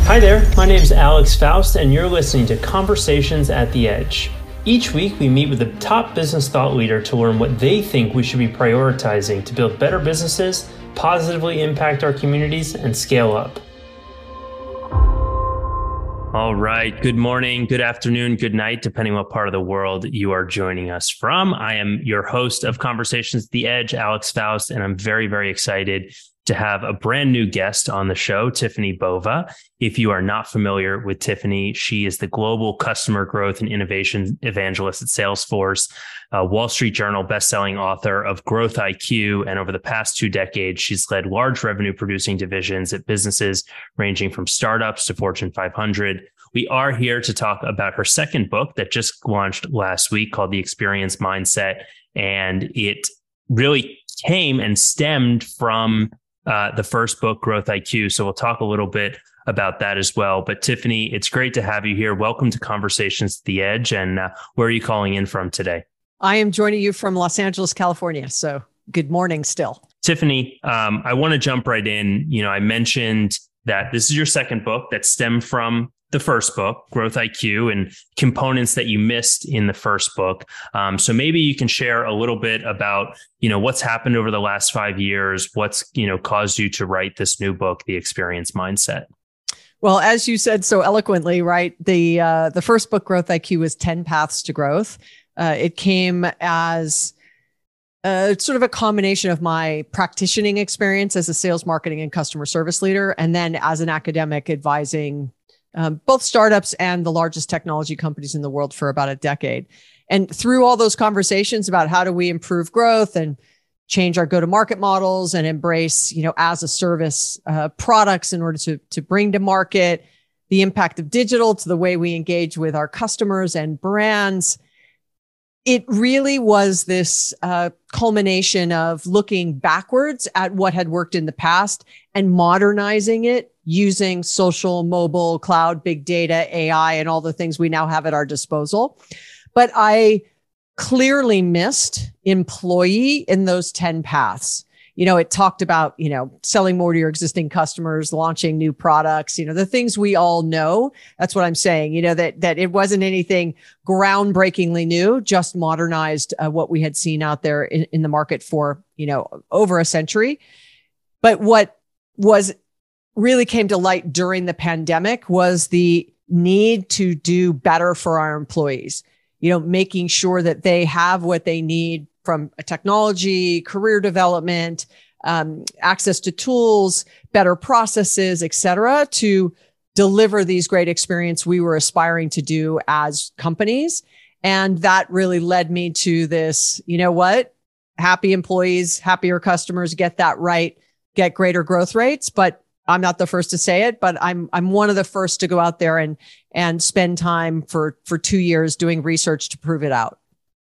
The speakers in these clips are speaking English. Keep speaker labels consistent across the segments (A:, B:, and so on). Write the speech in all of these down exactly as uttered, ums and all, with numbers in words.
A: Hi there, my name is Alex Faust, and you're listening to Conversations at the Edge. Each week, we meet with a top business thought leader to learn what they think we should be prioritizing to build better businesses, positively impact our communities, and scale up. All right. Good morning, good afternoon, good night, depending what part of the world you are joining us from. I am your host of Conversations at the Edge, Alex Faust, and I'm very, very excited to have a brand new guest on the show, Tiffany Bova. If you are not familiar with Tiffany, she is the global customer growth and innovation evangelist at Salesforce, a Wall Street Journal bestselling author of Growth I Q. And over the past two decades, she's led large revenue producing divisions at businesses ranging from startups to Fortune five hundred. We are here to talk about her second book that just launched last week called The Experience Mindset. And it really came and stemmed from Uh, the first book, Growth I Q. So we'll talk a little bit about that as well. But Tiffany, it's great to have you here. Welcome to Conversations at the Edge. And uh, where are you calling in from today?
B: I am joining you from Los Angeles, California. So good morning still.
A: Tiffany, um, I want to jump right in. You know, I mentioned that this is your second book that stemmed from the first book, Growth I Q, and components that you missed in the first book. Um, so maybe you can share a little bit about, you know, what's happened over the last five years, what's, you know, caused you to write this new book, The Experience Mindset.
B: Well, as you said so eloquently, right? The uh, the first book, Growth I Q, was ten Paths to Growth. Uh, it came as uh, sort of a combination of my practicing experience as a sales, marketing, and customer service leader, and then as an academic advising Um, both startups and the largest technology companies in the world for about a decade. And through all those conversations about how do we improve growth and change our go-to-market models and embrace, you know, as a service uh, products in order to, to bring to market, the impact of digital to the way we engage with our customers and brands, it really was this uh, culmination of looking backwards at what had worked in the past and modernizing it using social, mobile, cloud, big data, A I, and all the things we now have at our disposal. But I clearly missed employee in those ten paths. You know, it talked about, you know, selling more to your existing customers, launching new products, you know, the things we all know. That's what I'm saying, you know, that, that it wasn't anything groundbreakingly new, just modernized uh, what we had seen out there in, in the market for, you know, over a century. But what was really came to light during the pandemic was the need to do better for our employees, you know, making sure that they have what they need from a technology, career development, um, access to tools, better processes, et cetera, to deliver these great experiences we were aspiring to do as companies. And that really led me to this, you know what, happy employees, happier customers, get that right, get greater growth rates. But I'm not the first to say it, but I'm I'm one of the first to go out there and and spend time for for two years doing research to prove it out.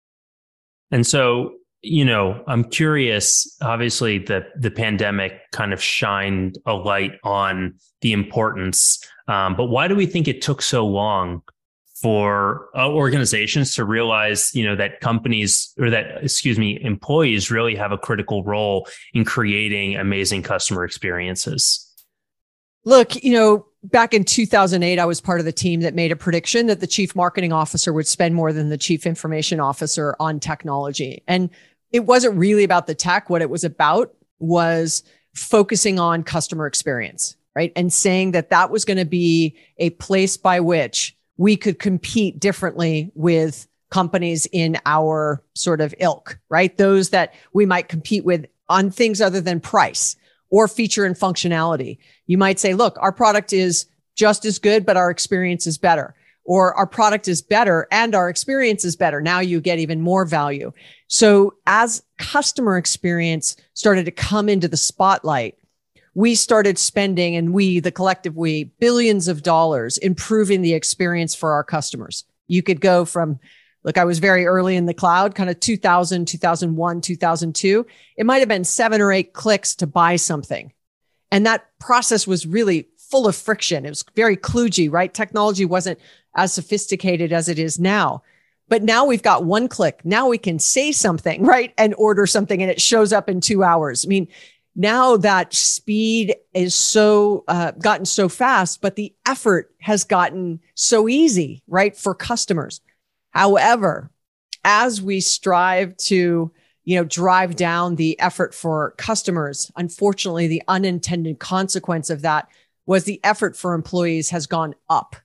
A: And so, you know, I'm curious, obviously the the pandemic kind of shined a light on the importance, um, but why do we think it took so long for uh, organizations to realize, you know, that companies or that, excuse me, employees really have a critical role in creating amazing customer experiences?
B: Look, you know, back in two thousand eight, I was part of the team that made a prediction that the chief marketing officer would spend more than the chief information officer on technology. And it wasn't really about the tech. What it was about was focusing on customer experience, right? And saying that that was going to be a place by which we could compete differently with companies in our sort of ilk, right? Those that we might compete with on things other than price or feature and functionality. You might say, look, our product is just as good, but our experience is better. Or our product is better and our experience is better. Now you get even more value. So as customer experience started to come into the spotlight, we started spending, and we, the collective we, billions of dollars improving the experience for our customers. You could go from, look, I was very early in the cloud, kind of two thousand, two thousand one, two thousand two. It might have been seven or eight clicks to buy something. And that process was really full of friction. It was very kludgy, right? Technology wasn't as sophisticated as it is now. But now we've got one click. Now we can say something, right? And order something and it shows up in two hours. I mean, now that speed is so uh, gotten so fast, but the effort has gotten so easy, right, for customers. However, as we strive to, you know, drive down the effort for customers, unfortunately, the unintended consequence of that was the effort for employees has gone up.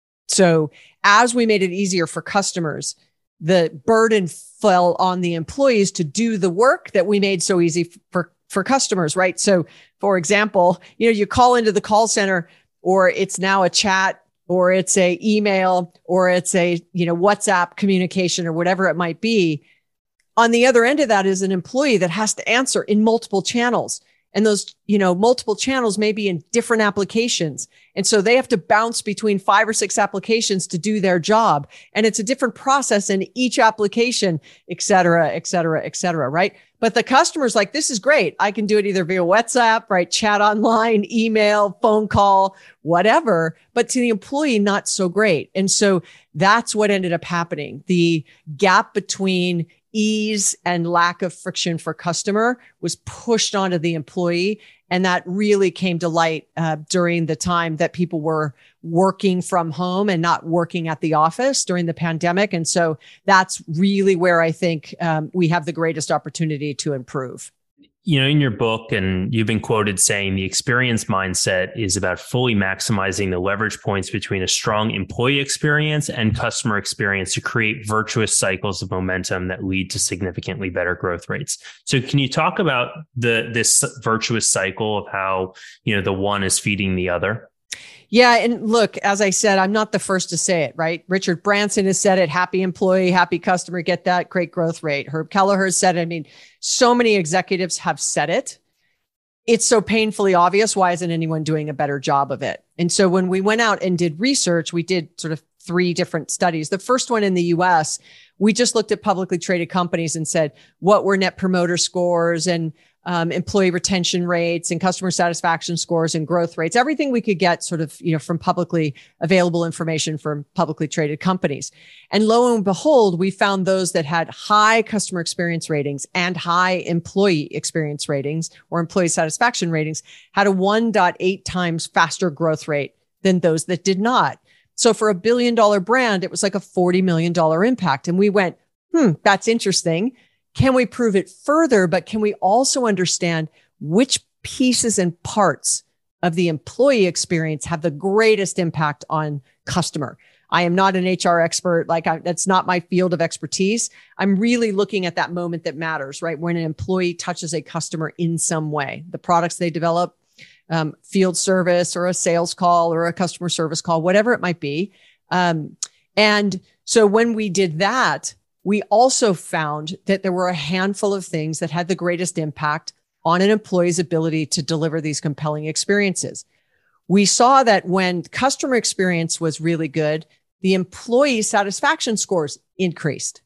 B: So as we made it easier for customers, the burden fell on the employees to do the work that we made so easy for, for customers, right? So for example, you know, you call into the call center, or it's now a chat, or it's a email, or it's a, you know, WhatsApp communication, or whatever it might be. On the other end of that is an employee that has to answer in multiple channels. And those, you know, multiple channels may be in different applications. And so they have to bounce between five or six applications to do their job. And it's a different process in each application, et cetera, et cetera, et cetera, right? But the customer's like, this is great. I can do it either via WhatsApp, right? Chat online, email, phone call, whatever. But to the employee, not so great. And so that's what ended up happening. The gap between ease and lack of friction for customer was pushed onto the employee. And that really came to light uh, during the time that people were working from home and not working at the office during the pandemic. And so that's really where I think um, we have the greatest opportunity to improve.
A: You know, in your book, and you've been quoted saying the experience mindset is about fully maximizing the leverage points between a strong employee experience and customer experience to create virtuous cycles of momentum that lead to significantly better growth rates. So can you talk about the this virtuous cycle of how, you know, the one is feeding the other?
B: Yeah. And look, as I said, I'm not the first to say it, right? Richard Branson has said it, happy employee, happy customer, get that great growth rate. Herb Kelleher said it. I mean, so many executives have said it. It's so painfully obvious. Why isn't anyone doing a better job of it? And so when we went out and did research, we did sort of three different studies. The first one in the U S, we just looked at publicly traded companies and said, what were net promoter scores and Um, employee retention rates and customer satisfaction scores and growth rates, everything we could get sort of, you know, from publicly available information from publicly traded companies. And lo and behold, we found those that had high customer experience ratings and high employee experience ratings or employee satisfaction ratings had a one point eight times faster growth rate than those that did not. So for a billion dollar brand, it was like a forty million dollars impact. And we went, hmm, that's interesting. Can we prove it further? But can we also understand which pieces and parts of the employee experience have the greatest impact on customer? I am not an H R expert. Like I, that's not my field of expertise. I'm really looking at that moment that matters, right? When an employee touches a customer in some way, the products they develop, um, field service or a sales call or a customer service call, whatever it might be. Um, and so when we did that, we also found that there were a handful of things that had the greatest impact on an employee's ability to deliver these compelling experiences. We saw that when customer experience was really good, the employee satisfaction scores increased.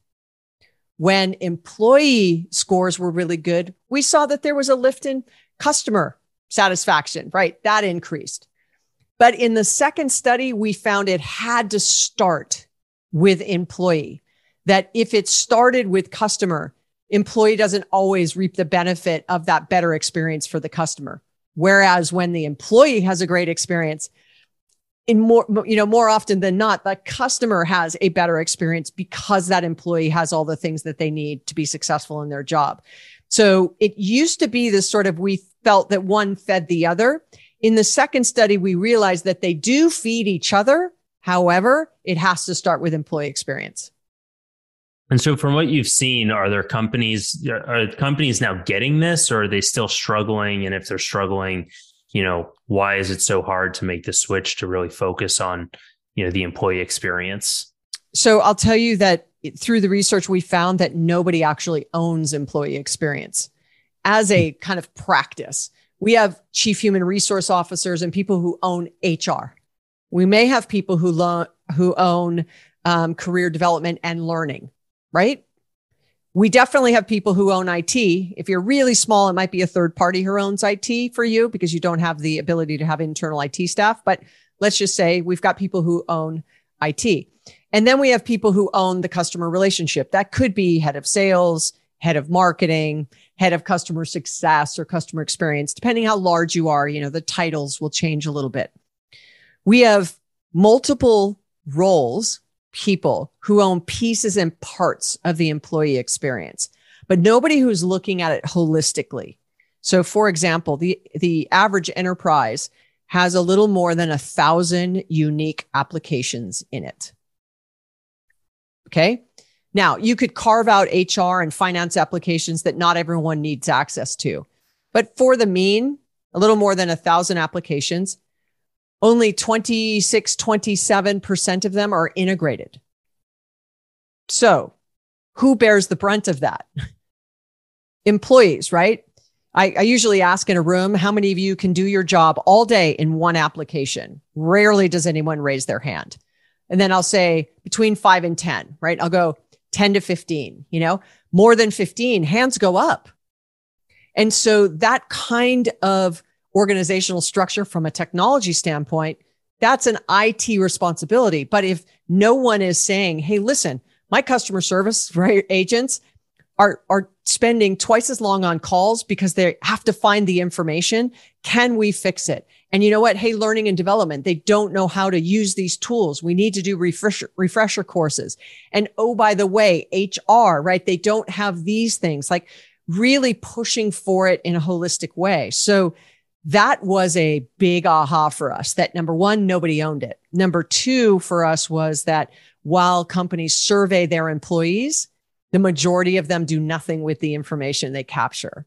B: When employee scores were really good, we saw that there was a lift in customer satisfaction, right? That increased. But in the second study, we found it had to start with employee. That if it started with customer, employee doesn't always reap the benefit of that better experience for the customer. Whereas when the employee has a great experience, in more, you know, more often than not, the customer has a better experience because that employee has all the things that they need to be successful in their job. So it used to be this sort of, we felt that one fed the other. In the second study, we realized that they do feed each other. However, it has to start with employee experience.
A: And so from what you've seen, are there companies, are companies now getting this, or are they still struggling? And if they're struggling, you know, why is it so hard to make the switch to really focus on, you know, the employee experience?
B: So I'll tell you that through the research, we found that nobody actually owns employee experience as a kind of practice. We have chief human resource officers and people who own H R. We may have people who, lo- who own um, career development and learning. Right? We definitely have people who own I T. If you're really small, it might be a third party who owns I T for you because you don't have the ability to have internal I T staff. But let's just say we've got people who own I T. And then we have people who own the customer relationship. That could be head of sales, head of marketing, head of customer success or customer experience. Depending how large you are, you know, the titles will change a little bit. We have multiple roles, people who own pieces and parts of the employee experience, but nobody who's looking at it holistically. So for example, the, the average enterprise has a little more than a thousand unique applications in it. Okay. Now you could carve out H R and finance applications that not everyone needs access to, but for the mean, a little more than a thousand applications, only twenty-six, twenty-seven percent of them are integrated. So who bears the brunt of that? Employees, right? I, I usually ask in a room, how many of you can do your job all day in one application? Rarely does anyone raise their hand. And then I'll say between five and ten, right? I'll go ten to fifteen, you know, more than fifteen, hands go up. And so that kind of organizational structure from a technology standpoint, that's an I T responsibility. But if no one is saying, hey, listen, my customer service right, agents are, are spending twice as long on calls because they have to find the information. Can we fix it? And you know what? Hey, learning and development, they don't know how to use these tools. We need to do refresher, refresher courses. And oh, by the way, H R, right? They don't have these things, like really pushing for it in a holistic way. So that was a big aha for us that number one, nobody owned it. Number two for us was that while companies survey their employees, the majority of them do nothing with the information they capture.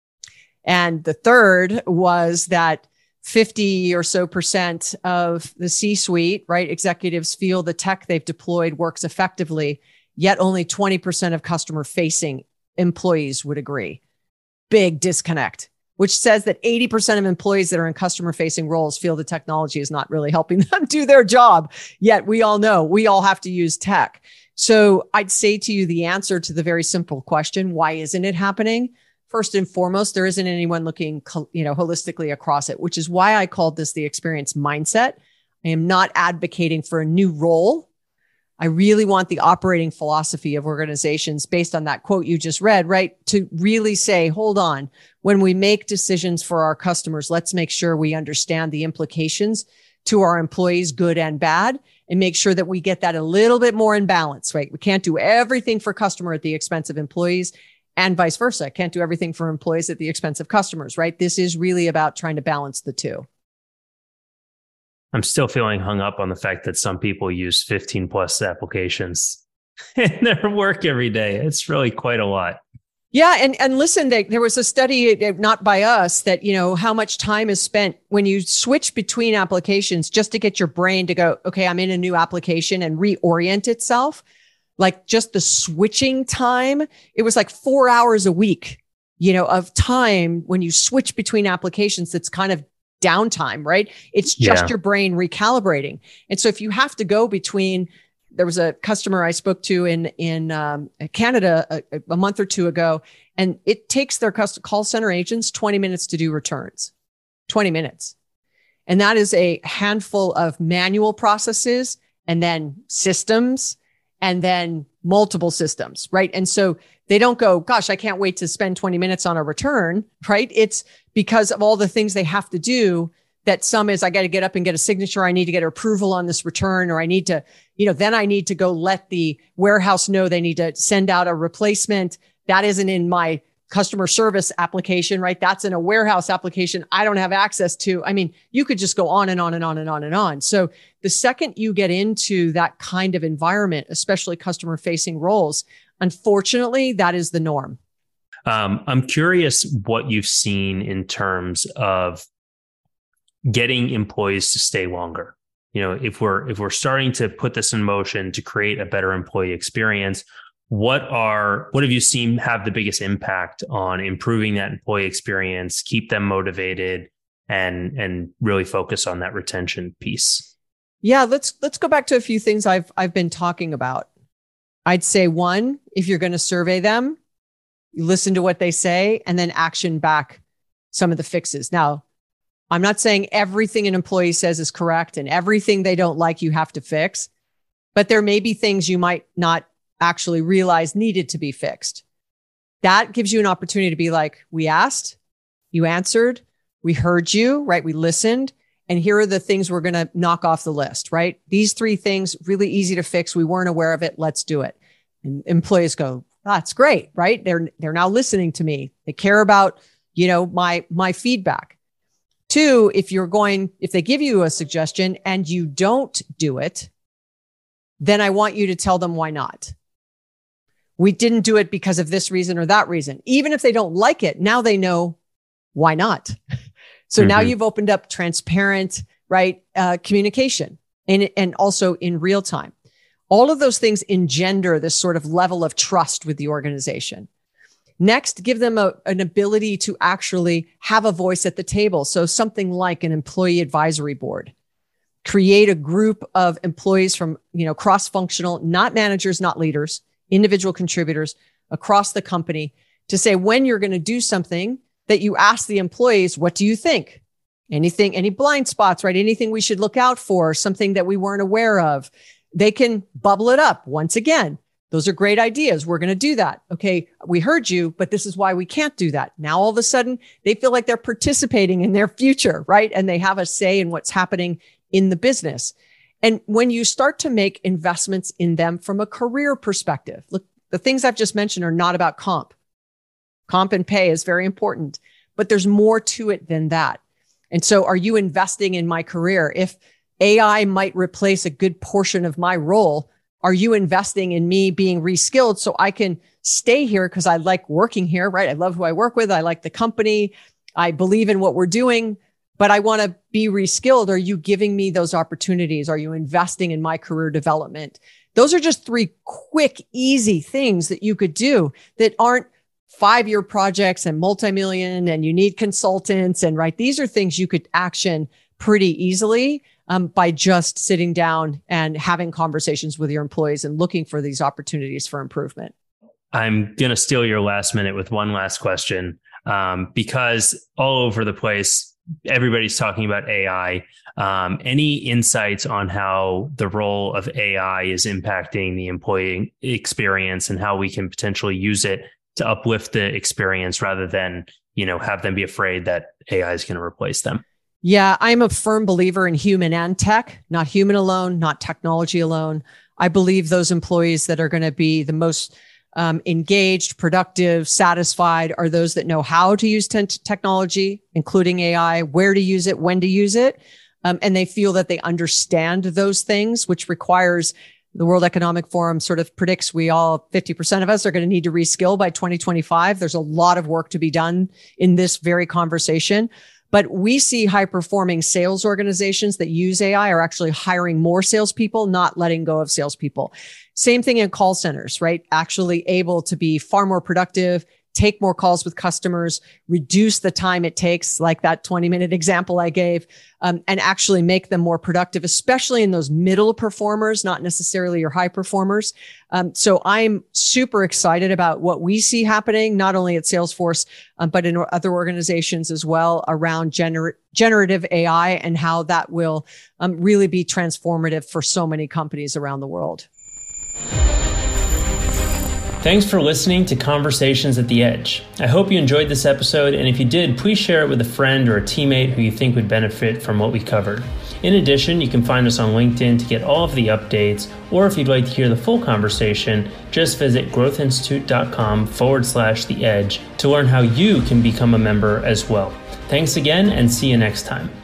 B: And the third was that fifty or so percent of the C-suite, right, executives feel the tech they've deployed works effectively, yet only twenty percent of customer-facing employees would agree. Big disconnect, which says that eighty percent of employees that are in customer-facing roles feel the technology is not really helping them do their job. Yet we all know we all have to use tech. So I'd say to you the answer to the very simple question, why isn't it happening? First and foremost, there isn't anyone looking, you know, holistically across it, which is why I called this the experience mindset. I am not advocating for a new role. I really want the operating philosophy of organizations based on that quote you just read, right? To really say, hold on, when we make decisions for our customers, let's make sure we understand the implications to our employees, good and bad, and make sure that we get that a little bit more in balance, right? We can't do everything for customer at the expense of employees and vice versa. Can't do everything for employees at the expense of customers, right? This is really about trying to balance the two.
A: I'm still feeling hung up on the fact that some people use fifteen plus applications in their work every day. It's really quite a lot.
B: Yeah. And, and listen, they, there was a study, not by us, that, you know, how much time is spent when you switch between applications just to get your brain to go, okay, I'm in a new application and reorient itself. Like just the switching time, it was like four hours a week, you know, of time when you switch between applications. That's kind of downtime, right? It's just yeah. your brain recalibrating. And so if you have to go between, there was a customer I spoke to in, in um, Canada a, a month or two ago, and it takes their cust- call center agents twenty minutes to do returns, twenty minutes. And that is a handful of manual processes and then systems and then multiple systems, right? And so they don't go, gosh, I can't wait to spend twenty minutes on a return, right? It's because of all the things they have to do, that some is, I got to get up and get a signature. I need to get approval on this return, or I need to, you know, then I need to go let the warehouse know they need to send out a replacement. That isn't in my customer service application, right? That's in a warehouse application I don't have access to. I mean, you could just go on and on and on and on and on. So the second you get into that kind of environment, especially customer facing roles, unfortunately, that is the norm.
A: Um, I'm curious what you've seen in terms of getting employees to stay longer. You know, if we're if we're starting to put this in motion to create a better employee experience, what are what have you seen have the biggest impact on improving that employee experience, keep them motivated, and and really focus on that retention piece?
B: Yeah, let's let's go back to a few things I've I've been talking about. I'd say one, if you're going to survey them, you listen to what they say and then action back some of the fixes. Now, I'm not saying everything an employee says is correct and everything they don't like you have to fix, but there may be things you might not actually realize needed to be fixed. That gives you an opportunity to be like, we asked, you answered, we heard you, right? We listened. And here are the things we're going to knock off the list, right? These three things, really easy to fix. We weren't aware of it. Let's do it. And employees go, that's great, right? They're, they're now listening to me. They care about, you know, my, my feedback. Two, if you're going, if they give you a suggestion and you don't do it, then I want you to tell them why not. We didn't do it because of this reason or that reason. Even if they don't like it, now they know why not. So mm-hmm. now you've opened up transparent, right, uh, communication and, and also in real time. All of those things engender this sort of level of trust with the organization. Next, give them a, an ability to actually have a voice at the table. So something like an employee advisory board. Create a group of employees from, you know, cross-functional, not managers, not leaders, individual contributors across the company to say when you're going to do something that you ask the employees, what do you think? Anything, any blind spots, right? Anything we should look out for, something that we weren't aware of. They can bubble it up once again. Those are great ideas. We're going to do that. Okay, we heard you, but this is why we can't do that. Now, all of a sudden, they feel like they're participating in their future, right? And they have a say in what's happening in the business. And when you start to make investments in them from a career perspective, look, the things I've just mentioned are not about comp. Comp and pay is very important, but there's more to it than that. And so are you investing in my career? If A I might replace a good portion of my role, are you investing in me being reskilled so I can stay here because I like working here, right? I love who I work with. I like the company. I believe in what we're doing, but I want to be reskilled. Are you giving me those opportunities? Are you investing in my career development? Those are just three quick, easy things that you could do that aren't five-year projects and multi-million and you need consultants. And right, these are things you could action pretty easily um, by just sitting down and having conversations with your employees and looking for these opportunities for improvement.
A: I'm going to steal your last minute with one last question um, because all over the place, everybody's talking about A I. Um, any insights on how the role of A I is impacting the employee experience and how we can potentially use it to uplift the experience rather than, you know, have them be afraid that A I is going to replace them?
B: Yeah, I'm a firm believer in human and tech, not human alone, not technology alone. I believe those employees that are going to be the most um, engaged, productive, satisfied are those that know how to use te- technology, including A I, where to use it, when to use it. Um, and they feel that they understand those things, which requires the World Economic Forum sort of predicts we all, fifty percent of us are going to need to reskill by twenty twenty-five. There's a lot of work to be done in this very conversation. But we see high performing sales organizations that use A I are actually hiring more salespeople, not letting go of salespeople. Same thing in call centers, right? Actually able to be far more productive, take more calls with customers, reduce the time it takes, like that twenty minute example I gave, um, and actually make them more productive, especially in those middle performers, not necessarily your high performers. Um, so I'm super excited about what we see happening, not only at Salesforce, um, but in other organizations as well around gener- generative A I and how that will um, really be transformative for so many companies around the world.
A: Thanks for listening to Conversations at the Edge. I hope you enjoyed this episode, and if you did, please share it with a friend or a teammate who you think would benefit from what we covered. In addition, you can find us on LinkedIn to get all of the updates, or if you'd like to hear the full conversation, just visit growthinstitute.com forward slash the edge to learn how you can become a member as well. Thanks again, and see you next time.